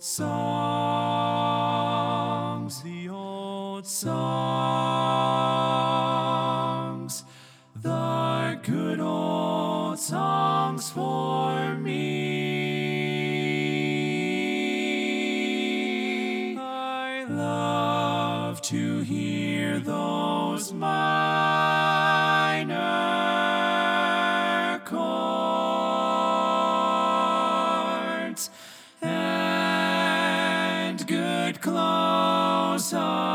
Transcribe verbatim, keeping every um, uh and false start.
songs, the old songs, the good old songs for me. I love to hear those minor chords and good close up